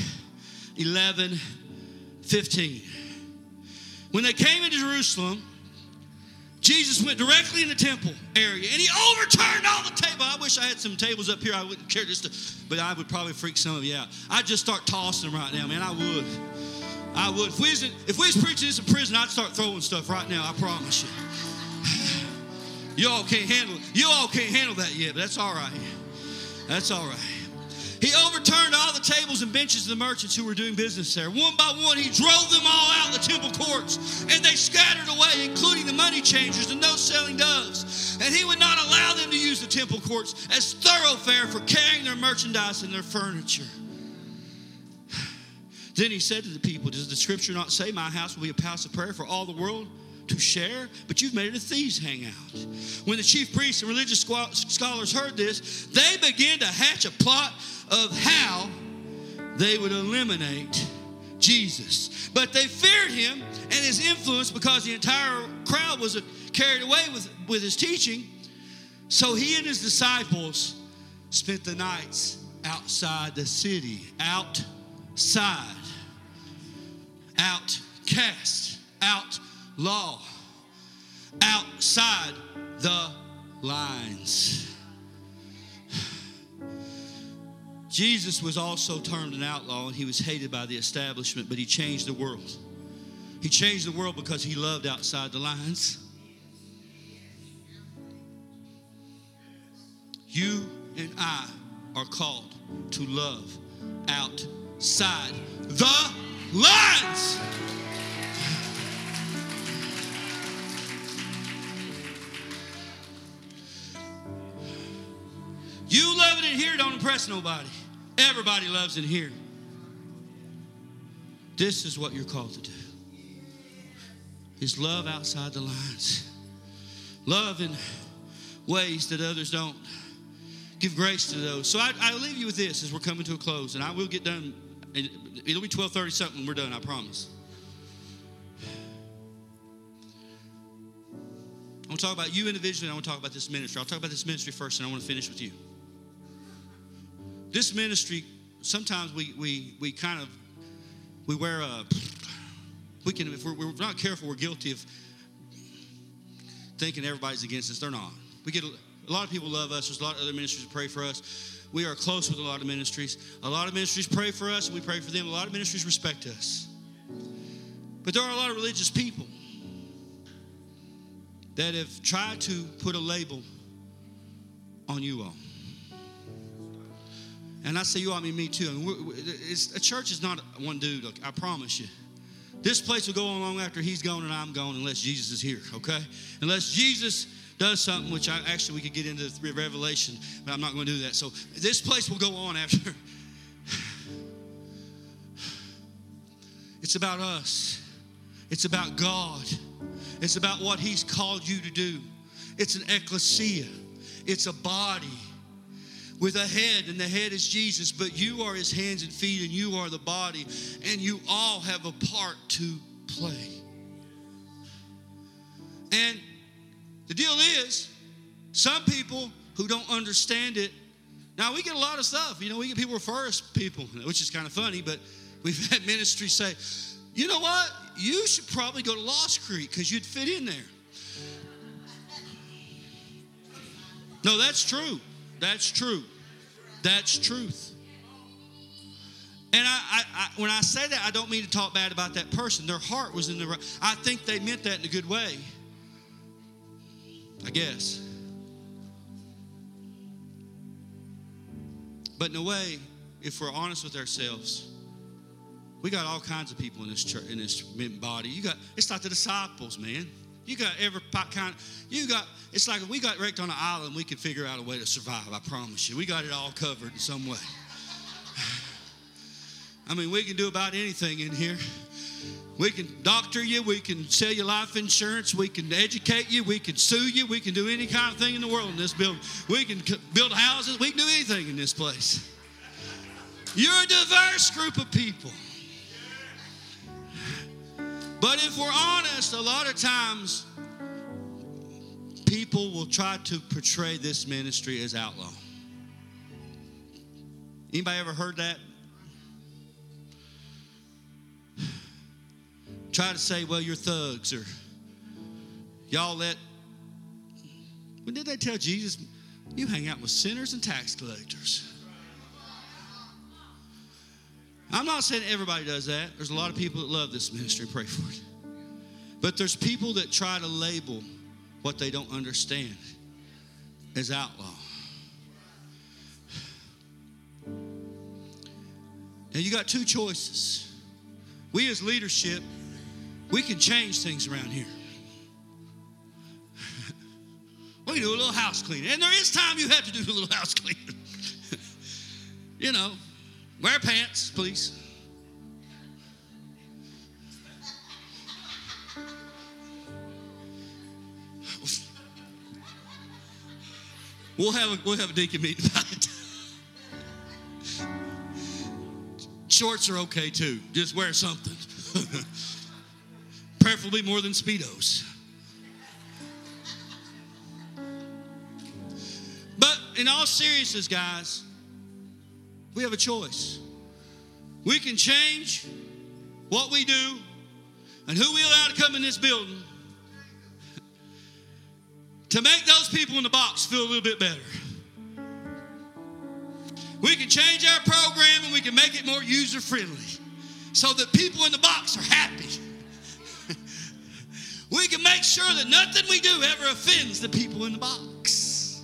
11:15. When they came into Jerusalem, Jesus went directly in the temple area, and he overturned all the tables. I wish I had some tables up here. I wouldn't care but I would probably freak some of you out. I'd just start tossing them right now, man. I would. If we was preaching this in prison, I'd start throwing stuff right now. I promise you. You all can't handle that yet, but that's all right. That's all right. He overturned all the tables and benches of the merchants who were doing business there. One by one, he drove them all out of the temple courts, and they scattered away, including the money changers and those selling doves. And he would not allow them to use the temple courts as thoroughfare for carrying their merchandise and their furniture. Then he said to the people, does the scripture not say my house will be a house of prayer for all the world to share? But you've made it a thieves' hangout. When the chief priests and religious scholars heard this, they began to hatch a plot of how they would eliminate Jesus. But they feared him and his influence because the entire crowd was carried away with his teaching. So he and his disciples spent the nights outside the city. Outside. Outcast. Outlaw. Outside the lines. Jesus was also termed an outlaw, and he was hated by the establishment, but he changed the world. He changed the world because he loved outside the lines. You and I are called to love outside the lines. You love it in here, don't impress nobody. Everybody loves it here. This is what you're called to do. Is love outside the lines. Love in ways that others don't. Give grace to those. So I leave you with this as we're coming to a close, and I will get done. It'll be 12:30 something. We're done, I promise. I want to talk about you individually, and I want to talk about this ministry. I'll talk about this ministry first, and I want to finish with you. This ministry, sometimes we wear a, if we're not careful, we're guilty of thinking everybody's against us. They're not. We get a lot of people love us. There's a lot of other ministries that pray for us. We are close with a lot of ministries. A lot of ministries pray for us, and we pray for them. A lot of ministries respect us. But there are a lot of religious people that have tried to put a label on you all. And I say you all, I mean me too. I mean, a church is not one dude, I promise you. This place will go on long after he's gone and I'm gone unless Jesus is here, okay? Unless Jesus does something, which we could get into the Revelation, but I'm not going to do that. So this place will go on after. It's about us. It's about God. It's about what he's called you to do. It's an ecclesia. It's a body with a head, and the head is Jesus, but you are his hands and feet, and you are the body, and you all have a part to play. And the deal is, some people who don't understand it, now we get a lot of stuff. You know, we get people refer us people, which is kind of funny, but we've had ministries say, you know what? You should probably go to Lost Creek because you'd fit in there. No, that's true. That's true. That's truth. And I when I say that, I don't mean to talk bad about that person. Their heart was in the right. I think they meant that in a good way. I guess. But in a way, if we're honest with ourselves, we got all kinds of people in this church, in this body. It's like the disciples, man. You got every kind. It's like if we got wrecked on an island, we could figure out a way to survive. I promise you, we got it all covered in some way. I mean, we can do about anything in here. We can doctor you. We can sell you life insurance. We can educate you. We can sue you. We can do any kind of thing in the world in this building. We can build houses. We can do anything in this place. You're a diverse group of people. But if we're honest, a lot of times people will try to portray this ministry as outlaw. Anybody ever heard that? Try to say, well, you're thugs, or y'all when did they tell Jesus, you hang out with sinners and tax collectors? I'm not saying everybody does that. There's a lot of people that love this ministry, pray for it. But there's people that try to label what they don't understand as outlaw. Now you got two choices. We as leadership, we can change things around here. We can do a little house cleaning. And there is time you have to do a little house cleaning. You know, wear pants, please. We'll have a deacon meeting about it. Shorts are okay too. Just wear something. Preferably more than Speedos. But in all seriousness, guys, we have a choice. We can change what we do and who we allow to come in this building to make those people in the box feel a little bit better. We can change our program and we can make it more user-friendly so that people in the box are happy. We can make sure that nothing we do ever offends the people in the box.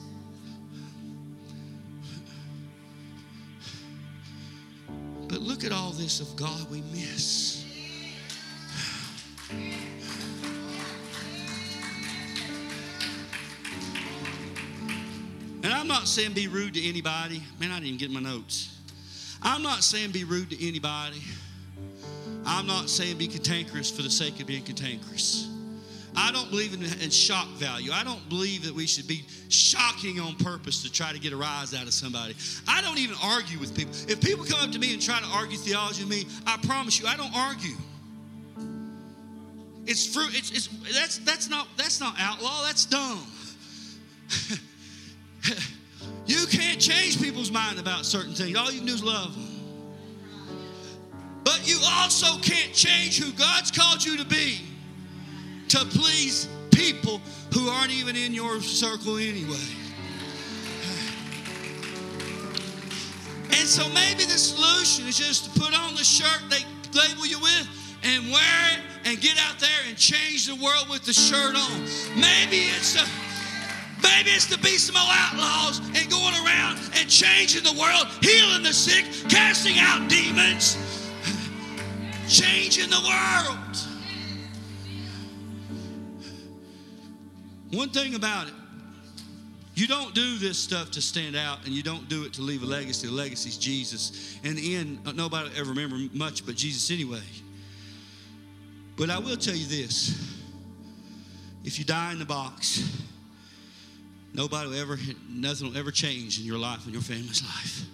But look at all this of God we miss. And I'm not saying be rude to anybody. Man, I didn't even get my notes. I'm not saying be rude to anybody. I'm not saying be cantankerous for the sake of being cantankerous. I don't believe in shock value. I don't believe that we should be shocking on purpose to try to get a rise out of somebody. I don't even argue with people. If people come up to me and try to argue theology with me, I promise you, I don't argue. It's fruit. That's not outlaw. That's dumb. You can't change people's mind about certain things. All you can do is love them. But you also can't change who God's called you to be to please people who aren't even in your circle anyway. And so maybe the solution is just to put on the shirt they label you with and wear it and get out there and change the world with the shirt on. Maybe it's to be some old outlaws and going around and changing the world, healing the sick, casting out demons, changing the world. One thing about it, you don't do this stuff to stand out, and you don't do it to leave a legacy. The legacy is Jesus. In the end, nobody will ever remember much but Jesus anyway. But I will tell you this. If you die in the box, nothing will ever change in your life and your family's life.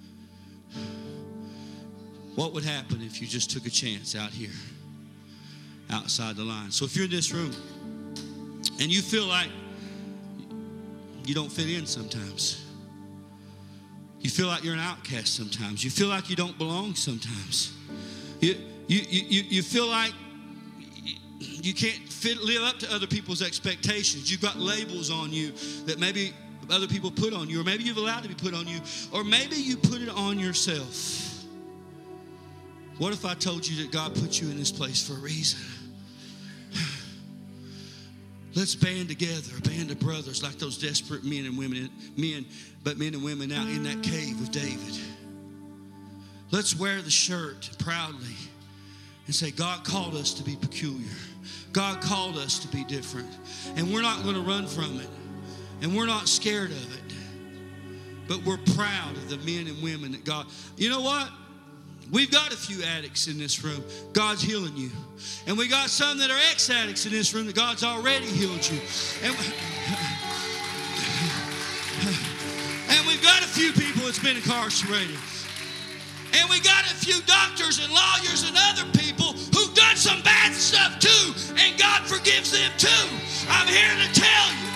What would happen if you just took a chance out here, outside the line? So if you're in this room and you feel like you don't fit in sometimes, you feel like you're an outcast sometimes, you feel like you don't belong sometimes, you feel like you can't live up to other people's expectations. You've got labels on you that maybe other people put on you, or maybe you've allowed to be put on you, or maybe you put it on yourself. What if I told you that God put you in this place for a reason? Let's band together, a band of brothers like those desperate men and women out in that cave with David. Let's wear the shirt proudly and say, God called us to be peculiar. God called us to be different. And we're not going to run from it. And we're not scared of it. But we're proud of the men and women that God... You know what? We've got a few addicts in this room. God's healing you. And we got some that are ex-addicts in this room that God's already healed you. And we've got a few people that's been incarcerated. And we got a few doctors and lawyers and other people who've done some bad stuff too, and God forgives them too. I'm here to tell you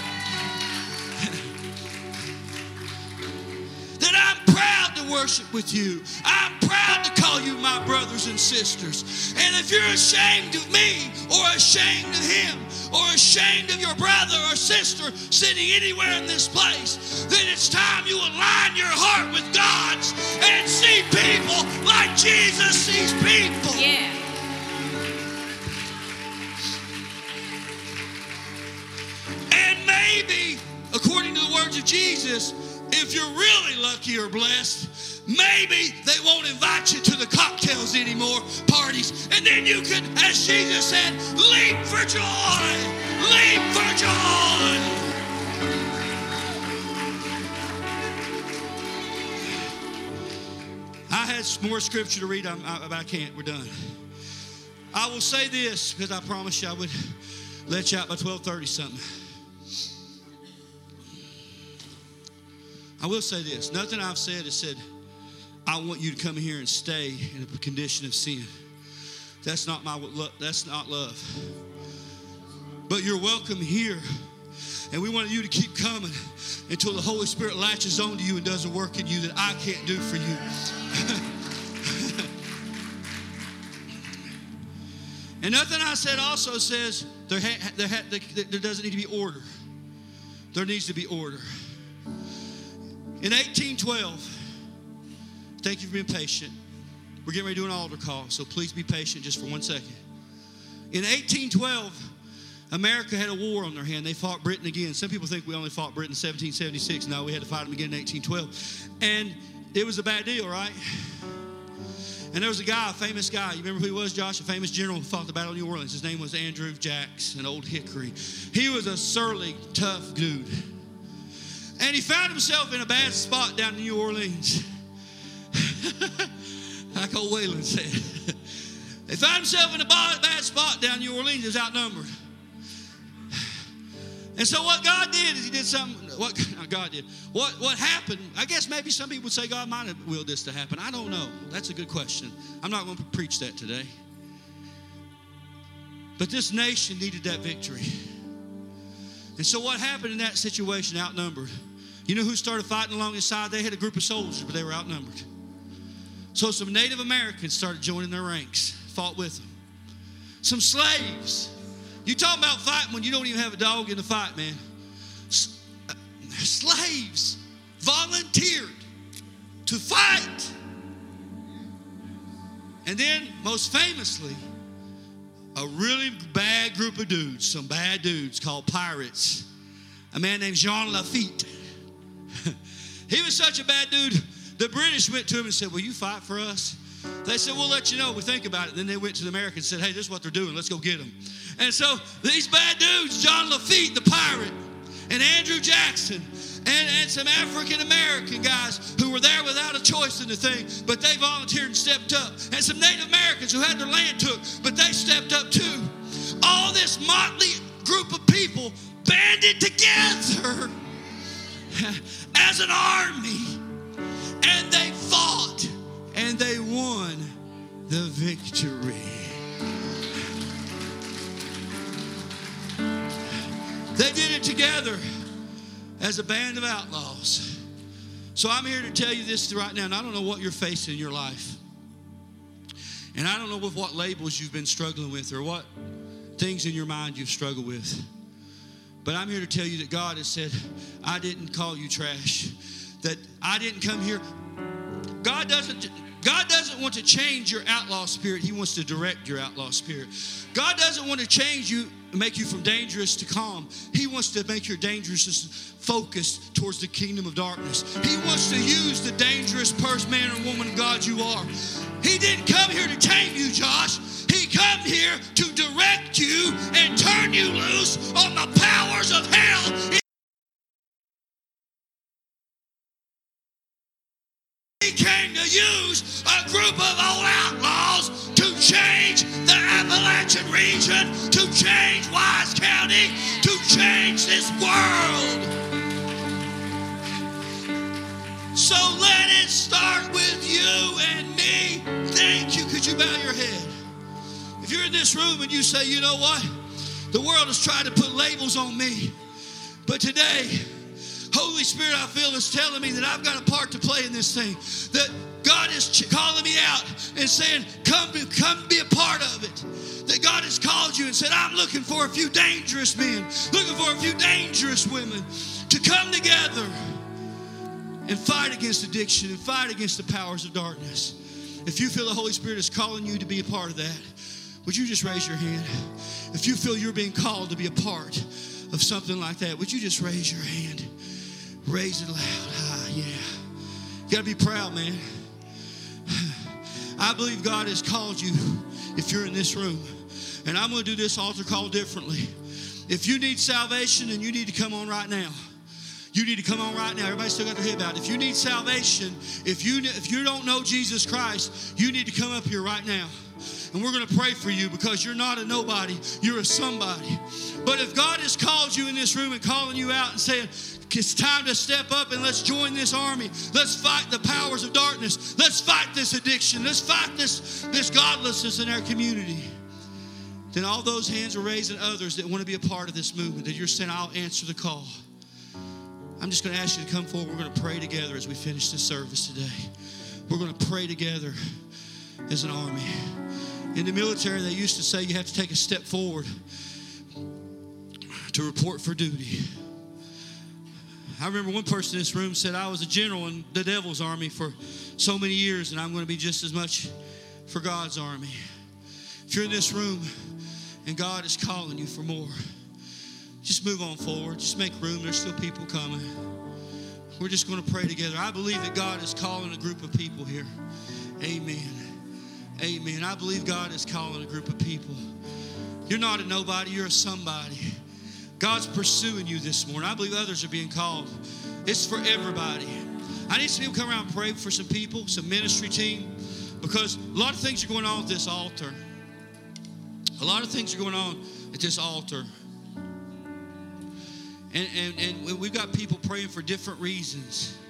that I'm proud to worship with you. I'm proud to call you my brothers and sisters. And if you're ashamed of me or ashamed of him or ashamed of your brother or sister sitting anywhere in this place, then it's time you align your heart with God's and see people like Jesus sees people. Yeah. And maybe, according to the words of Jesus, if you're really lucky or blessed, maybe they won't invite you to the cocktails anymore, parties, and then you could, as Jesus said, leap for joy, leap for joy. I had some more scripture to read, but I can't. We're done. I will say this, because I promised you I would let you out by 12:30 something. I will say this. Nothing I've said has said, I want you to come here and stay in a condition of sin. That's not that's not love. But you're welcome here. And we want you to keep coming until the Holy Spirit latches onto you and does a work in you that I can't do for you. And nothing I said also says there doesn't need to be order. There needs to be order. In 1812, thank you for being patient. We're getting ready to do an altar call, so please be patient just for 1 second. In 1812, America had a war on their hand. They fought Britain again. Some people think we only fought Britain in 1776. No, we had to fight them again in 1812. And it was a bad deal, right? And there was a guy, a famous guy. You remember who he was, Josh? A famous general who fought the Battle of New Orleans. His name was Andrew Jackson, Old Hickory. He was a surly, tough dude. And he found himself in a bad spot down in New Orleans. Like old Waylon said. He found himself in a bad spot down in New Orleans. He was outnumbered. And so what God did is he did something. What happened, I guess maybe some people would say God might have willed this to happen. I don't know. That's a good question. I'm not going to preach that today. But this nation needed that victory. And so what happened in that situation, outnumbered? You know who started fighting along his side? They had a group of soldiers, but they were outnumbered. So some Native Americans started joining their ranks, fought with them. Some slaves. You talking about fighting when you don't even have a dog in the fight, man. Slaves volunteered to fight. And then, most famously, a really bad group of dudes, some bad dudes called pirates. A man named Jean Lafitte. He was such a bad dude, the British went to him and said, will you fight for us? They said, we'll let you know. We think about it. Then they went to the Americans and said, hey, this is what they're doing. Let's go get them. And so these bad dudes, John Lafitte, the pirate, and Andrew Jackson, and some African-American guys who were there without a choice in the thing, but they volunteered and stepped up. And some Native Americans who had their land took, but they stepped up too. All this motley group of people banded together as an army, and they fought, and they won the victory. They did it together as a band of outlaws. So I'm here to tell you this right now, and I don't know what you're facing in your life. And I don't know with what labels you've been struggling with or what things in your mind you've struggled with. But I'm here to tell you that God has said, I didn't call you trash. That I didn't come here. God doesn't want to change your outlaw spirit. He wants to direct your outlaw spirit. God doesn't want to change you, make you from dangerous to calm. He wants to make your dangerousness focused towards the kingdom of darkness. He wants to use the dangerous person, man or woman of God you are. He didn't come here to tame you, Josh. He come here to direct you and turn you loose on the powers of hell. He came to use a group of old outlaws to change the Appalachian region, to change Wise County, to change this world. So let it start with you and me. Thank you. Could you bow your head? If you're in this room and you say, you know what? The world has tried to put labels on me. But today, Holy Spirit, I feel, is telling me that I've got a part to play in this thing. That God is calling me out and saying, come be a part of it. That God has called you and said, I'm looking for a few dangerous men, looking for a few dangerous women to come together and fight against addiction and fight against the powers of darkness. If you feel the Holy Spirit is calling you to be a part of that, would you just raise your hand? If you feel you're being called to be a part of something like that, would you just raise your hand? Raise it loud. Ah, yeah. You got to be proud, man. I believe God has called you if you're in this room. And I'm going to do this altar call differently. If you need salvation, then you need to come on right now. You need to come on right now. Everybody still got their head bowed. If you need salvation, if you don't know Jesus Christ, you need to come up here right now. And we're going to pray for you because you're not a nobody. You're a somebody. But if God has called you in this room and calling you out and saying, It's time to step up and let's join this army. Let's fight the powers of darkness. Let's fight this addiction. Let's fight this godlessness in our community. Then all those hands are raised, and others that want to be a part of this movement, that you're saying, I'll answer the call. I'm just going to ask you to come forward. We're going to pray together as we finish this service today. We're going to pray together as an army. In the military, they used to say you have to take a step forward to report for duty. I remember one person in this room said, I was a general in the devil's army for so many years, and I'm going to be just as much for God's army. If you're in this room and God is calling you for more, just move on forward. Just make room. There's still people coming. We're just going to pray together. I believe that God is calling a group of people here. Amen. Amen. I believe God is calling a group of people. You're not a nobody. You're a somebody. God's pursuing you this morning. I believe others are being called. It's for everybody. I need some people to come around and pray for some people, some ministry team, because a lot of things are going on at this altar. A lot of things are going on at this altar. And we've got people praying for different reasons.